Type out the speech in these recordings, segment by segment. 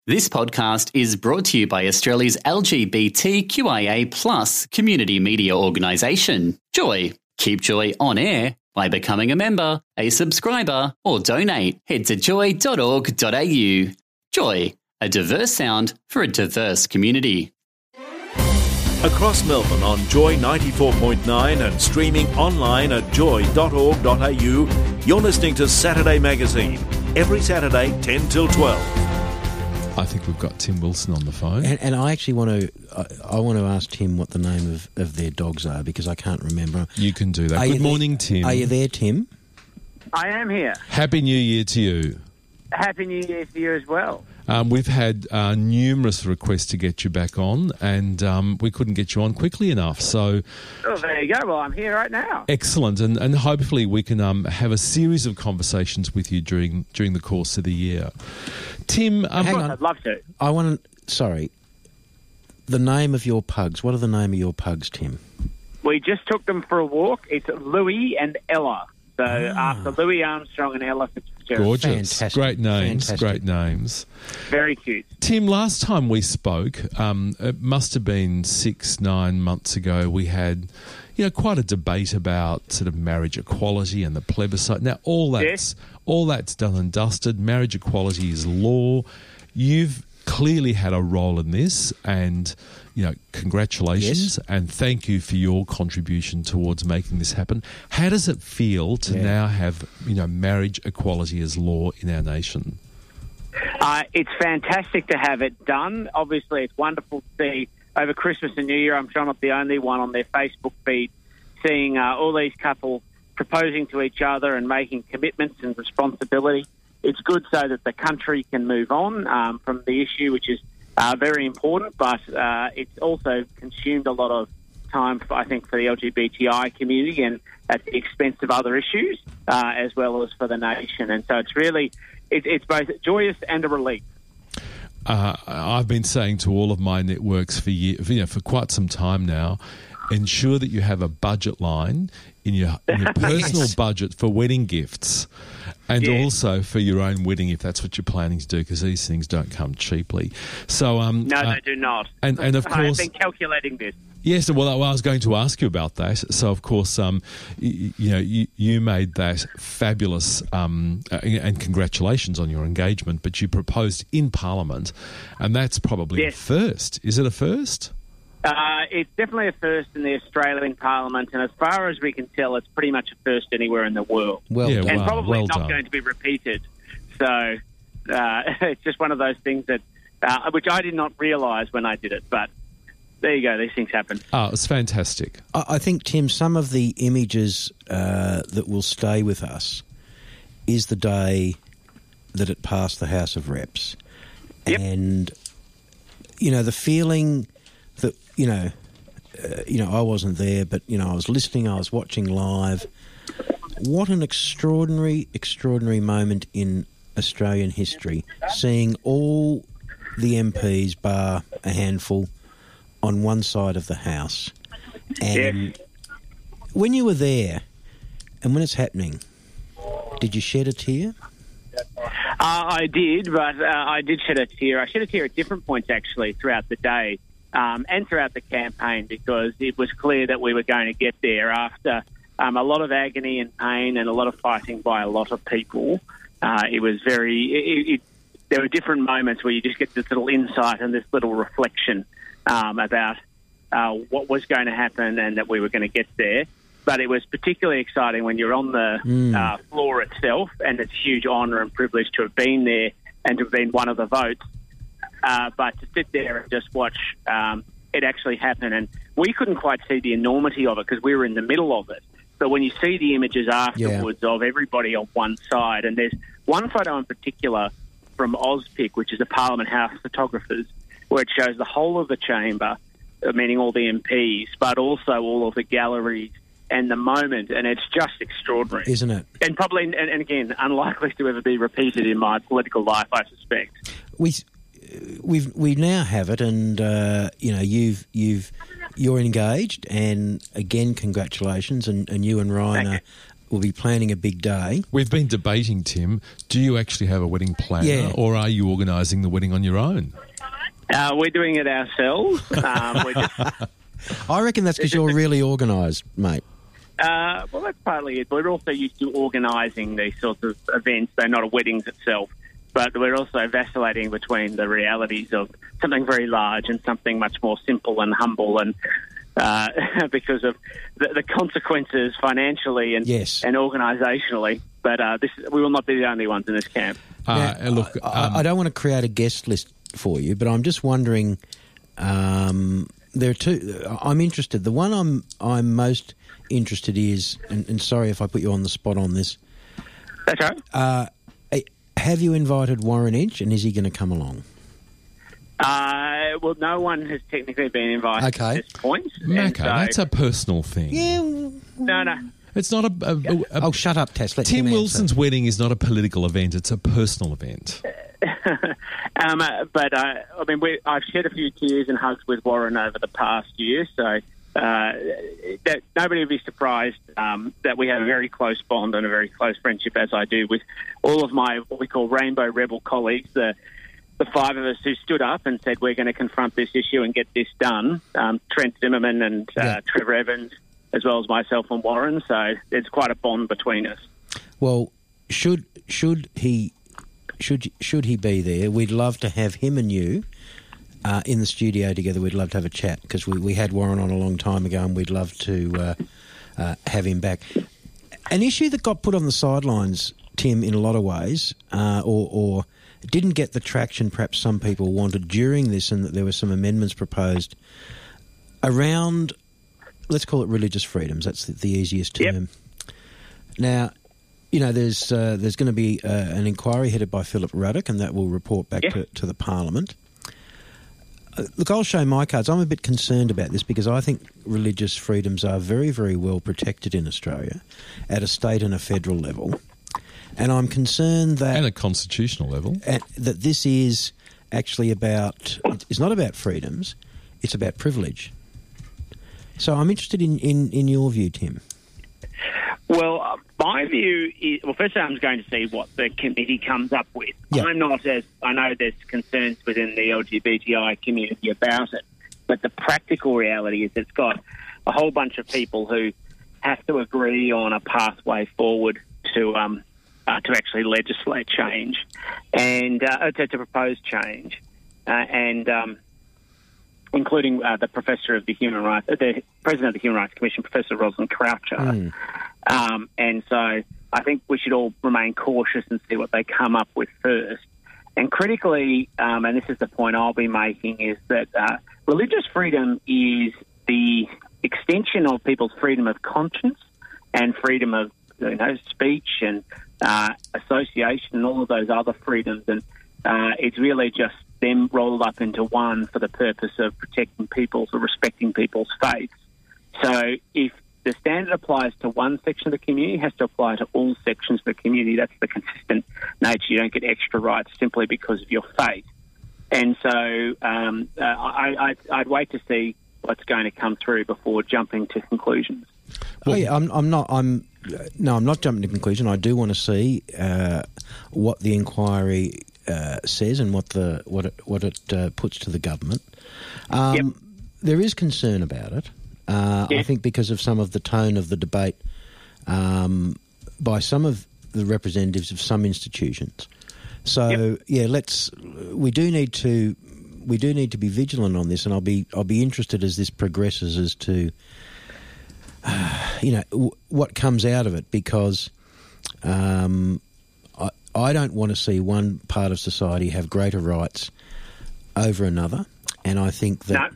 This podcast is brought to you by Australia's LGBTQIA+ community media organisation, Joy. Keep Joy on air by becoming a member, a subscriber, or donate. Head to joy.org.au. Joy, a diverse sound for a diverse community. Across Melbourne on Joy 94.9 and streaming online at joy.org.au, you're listening to Saturday Magazine. Every Saturday, 10 till 12. I think we've got Tim Wilson on the phone. And I actually want to ask Tim what the name of their dogs are, because I can't remember. You can do that. Good morning, Tim. Are you there, Tim? I am here. Happy New Year to you. Happy New Year to you as well. We've had numerous requests to get you back on, and we couldn't get you on quickly enough. So, there you go. Well, I'm here right now. Excellent, and hopefully we can have a series of conversations with you during the course of the year. Tim, hang on. I'd love to. I want to. Sorry, the name of your pugs. What are the name of your pugs, Tim? We just took them for a walk. It's Louis and Ella. So after Louis Armstrong and Ella Fitzgerald. Gorgeous. Fantastic. Great names. Fantastic. Great names. Very cute. Tim, last time we spoke, it must have been 6-9 months ago, we had quite a debate about sort of marriage equality and the plebiscite. Now, all that's done and dusted. Marriage equality is law. You've clearly had a role in this, and congratulations, and thank you for your contribution towards making this happen. How does it feel to now have marriage equality as law in our nation? It's fantastic to have it done. Obviously, it's wonderful to see over Christmas and New Year. I'm sure I'm not the only one on their Facebook feed seeing all these couples proposing to each other and making commitments and responsibility. It's good so that the country can move on from the issue, which is very important, but it's also consumed a lot of time, I think, for the LGBTI community and at the expense of other issues, as well as for the nation. And so it's really, it's both joyous and a relief. I've been saying to all of my networks for quite some time now, ensure that you have a budget line in your personal budget for wedding gifts, and also for your own wedding if that's what you're planning to do, because these things don't come cheaply. So no, they do not. And of course, I've been calculating this. Yes, well, I was going to ask you about that. So, of course, you made that fabulous, and congratulations on your engagement, but you proposed in Parliament, and that's probably a first. Is it a first? It's definitely a first in the Australian Parliament, and as far as we can tell, it's pretty much a first anywhere in the world. Probably not going to be repeated. So it's just one of those things that which I did not realise when I did it, but there you go, these things happen. Oh, it's fantastic. I think, Tim, some of the images that will stay with us is the day that it passed the House of Reps. Yep. And, the feeling that, I wasn't there, but, I was listening, I was watching live. What an extraordinary, extraordinary moment in Australian history, seeing all the MPs, bar a handful, on one side of the House. And when you were there, and when it's happening, did you shed a tear? I did, but I did shed a tear. I shed a tear at different points, actually, throughout the day and throughout the campaign, because it was clear that we were going to get there after a lot of agony and pain and a lot of fighting by a lot of people. It was there were different moments where you just get this little insight and this little reflection about what was going to happen and that we were going to get there. But it was particularly exciting when you're on the floor itself, and it's a huge honour and privilege to have been there and to have been one of the votes. But to sit there and just watch it actually happen, and we couldn't quite see the enormity of it because we were in the middle of it. But when you see the images afterwards of everybody on one side, and there's one photo in particular from Ozpic, which is the Parliament House photographers, where it shows the whole of the chamber, meaning all the MPs, but also all of the galleries and the moment, and it's just extraordinary. Isn't it? And probably, and again, unlikely to ever be repeated in my political life, I suspect. We now have it, and you're engaged, and again, congratulations, and you and Ryan will be planning a big day. We've been debating, Tim, do you actually have a wedding planner or are you organising the wedding on your own? We're doing it ourselves. I reckon that's because you're really organised, mate. Well, that's partly it. We're also used to organising these sorts of events. They're not weddings itself, but we're also vacillating between the realities of something very large and something much more simple and humble, and because of the consequences financially and organisationally. But we will not be the only ones in this camp. Look, I don't want to create a guest list for you, but I'm just wondering. There are two. I'm interested. The one I'm most interested is, and sorry if I put you on the spot on this. That's right. Have you invited Warren Edge, and is he going to come along? Well, no one has technically been invited at this point. Macca, that's a personal thing. Yeah. No. It's not Oh, shut up, Tess. Let Tim him Wilson's wedding is not a political event. It's a personal event. But I've shed a few tears and hugs with Warren over the past year, so that nobody would be surprised that we have a very close bond and a very close friendship, as I do with all of my what we call Rainbow Rebel colleagues, the five of us who stood up and said we're going to confront this issue and get this done. Trent Zimmerman and Trevor Evans, as well as myself and Warren. So there's quite a bond between us. Well, should he be there? We'd love to have him and you in the studio together. We'd love to have a chat because we had Warren on a long time ago, and we'd love to have him back. An issue that got put on the sidelines, Tim, in a lot of ways, or didn't get the traction perhaps some people wanted during this, and that there were some amendments proposed around, let's call it religious freedoms. That's the easiest term. Yep. Now, there's going to be an inquiry headed by Philip Ruddock, and that will report back to the Parliament. Look, I'll show my cards. I'm a bit concerned about this because I think religious freedoms are very, very well protected in Australia at a state and a federal level. And I'm concerned that... And a constitutional level. That this is actually it's not about freedoms, it's about privilege. So I'm interested in your view, Tim. Well, my view is... Well, first I'm going to see what the committee comes up with. Yeah. I know there's concerns within the LGBTI community about it, but the practical reality is it's got a whole bunch of people who have to agree on a pathway forward to actually legislate change and to propose change, and including the professor of the the president of the Human Rights Commission, Professor Rosalind Croucher. And so I think we should all remain cautious and see what they come up with first. And critically, and this is the point I'll be making, is that religious freedom is the extension of people's freedom of conscience and freedom of speech and association and all of those other freedoms. And it's really just them rolled up into one for the purpose of protecting people's or respecting people's faiths. So if the standard applies to one section of the community, it has to apply to all sections of the community. That's the consistent nature. You don't get extra rights simply because of your faith. And so I'd wait to see what's going to come through before jumping to conclusions. Well, I'm not jumping to conclusion. I do want to see what the inquiry says and what it puts to the government. There is concern about it. I think because of some of the tone of the debate by some of the representatives of some institutions. So we do need to be vigilant on this, and I'll be interested as this progresses as to what comes out of it, because I don't want to see one part of society have greater rights over another, and I think that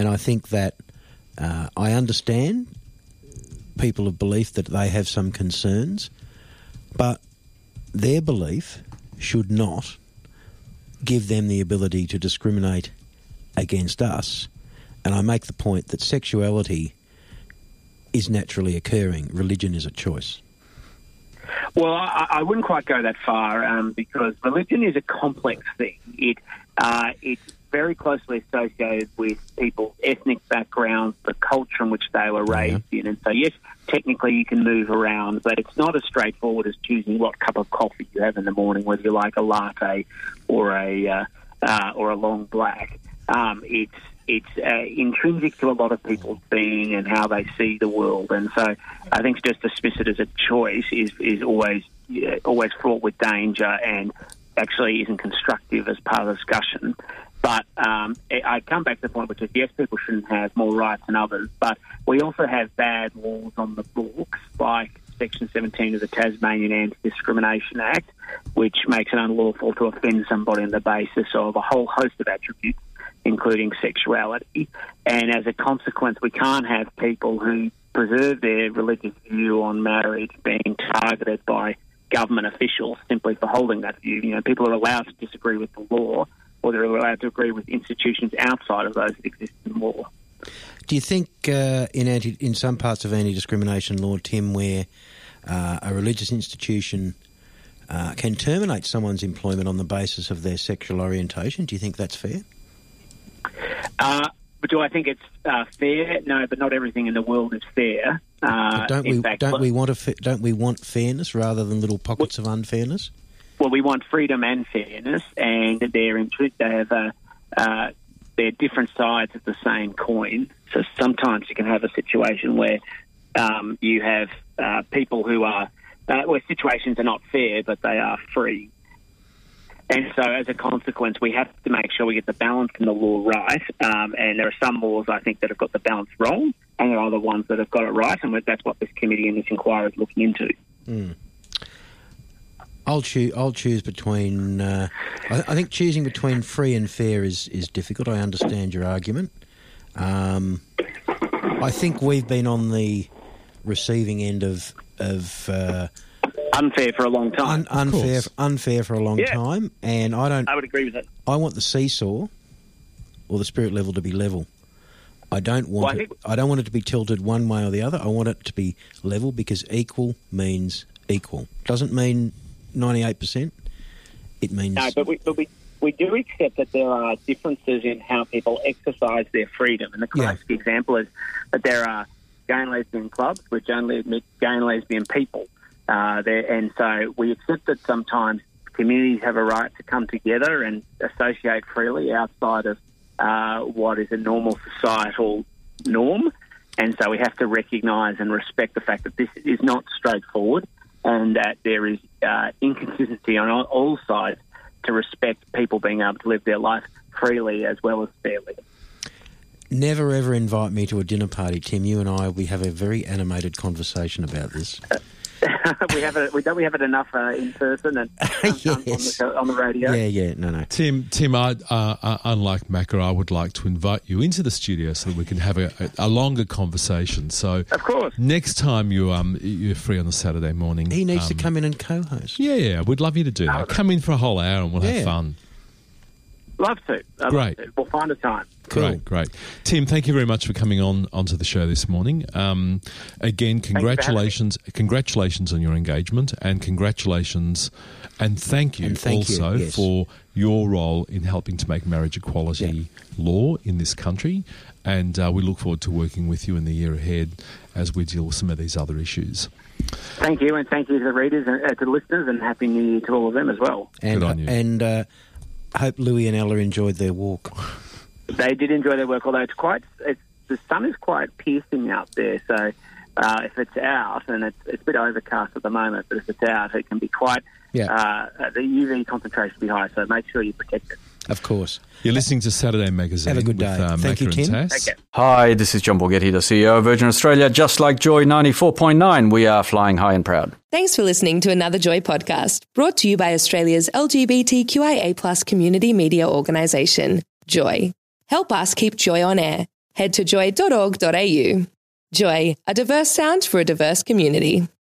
I understand people of belief that they have some concerns, but their belief should not give them the ability to discriminate against us. And I make the point that sexuality is naturally occurring. Religion is a choice. Well, I wouldn't quite go that far because religion is a complex thing. very closely associated with people's ethnic backgrounds, the culture in which they were raised in. And so, yes, technically you can move around, but it's not as straightforward as choosing what cup of coffee you have in the morning, whether you like a latte or a long black. It's intrinsic to a lot of people's being and how they see the world. And so I think just to dismiss it as a choice is always fraught with danger and actually isn't constructive as part of the discussion. But I come back to the point, which is, yes, people shouldn't have more rights than others, but we also have bad laws on the books, like Section 17 of the Tasmanian Anti-Discrimination Act, which makes it unlawful to offend somebody on the basis of a whole host of attributes, including sexuality. And as a consequence, we can't have people who preserve their religious view on marriage being targeted by government officials simply for holding that view. You know, people are allowed to disagree with the law, or they're allowed to agree with institutions outside of those that exist in law. Do you think in some parts of anti-discrimination law, Tim, where a religious institution can terminate someone's employment on the basis of their sexual orientation, do you think that's fair? But do I think it's fair? No, but not everything in the world is fair. Don't we want fairness rather than little pockets of unfairness? Well, we want freedom and fairness, and they're different sides of the same coin. So sometimes you can have a situation where you have people who are where situations are not fair, but they are free. And so as a consequence, we have to make sure we get the balance in the law right. And there are some laws, I think, that have got the balance wrong, and there are other ones that have got it right, and that's what this committee and this inquiry is looking into. I'll choose between... I think choosing between free and fair is difficult. I understand your argument. I think we've been on the receiving end of unfair for a long time. Unfair for a long time, and I would agree with that. I want the seesaw or the spirit level to be level. I don't want it to be tilted one way or the other. I want it to be level, because equal means equal. Doesn't mean 98%. It means no, but we do accept that there are differences in how people exercise their freedom, and the classic example is that there are gay and lesbian clubs which only admit gay and lesbian people. And so we accept that sometimes communities have a right to come together and associate freely outside of what is a normal societal norm. And so we have to recognise and respect the fact that this is not straightforward, and that there is inconsistency on all sides to respect people being able to live their life freely as well as fairly. Never ever invite me to a dinner party, Tim. You and I, we have a very animated conversation about this. we have it enough in person and yes. on the radio. No. Tim, unlike Macca, I would like to invite you into the studio so that we can have a longer conversation. So, of course, next time you're free on the Saturday morning, he needs to come in and co-host. Yeah, we'd love you to do that. Come in for a whole hour and we'll have fun. Love to. Great. We'll find a time. Cool. Great. Tim, thank you very much for coming onto the show this morning. Again, congratulations on your engagement, and congratulations and thank you for your role in helping to make marriage equality law in this country. And we look forward to working with you in the year ahead as we deal with some of these other issues. Thank you, and thank you to the readers and to the listeners, and Happy New Year to all of them as well. And, good on you. And I hope Louie and Ella enjoyed their walk. They did enjoy their work, although the sun is quite piercing out there. So if it's out, and it's a bit overcast at the moment, but if it's out, it can be quite. The UV concentration can be high. So make sure you protect it. Of course. You're listening to Saturday Magazine. Have a good day. Thank you, Tim. Okay. Hi, this is John Borghetti, the CEO of Virgin Australia. Just like Joy 94.9, we are flying high and proud. Thanks for listening to another Joy podcast, brought to you by Australia's LGBTQIA+ community media organisation, Joy. Help us keep Joy on air. Head to joy.org.au. Joy, a diverse sound for a diverse community.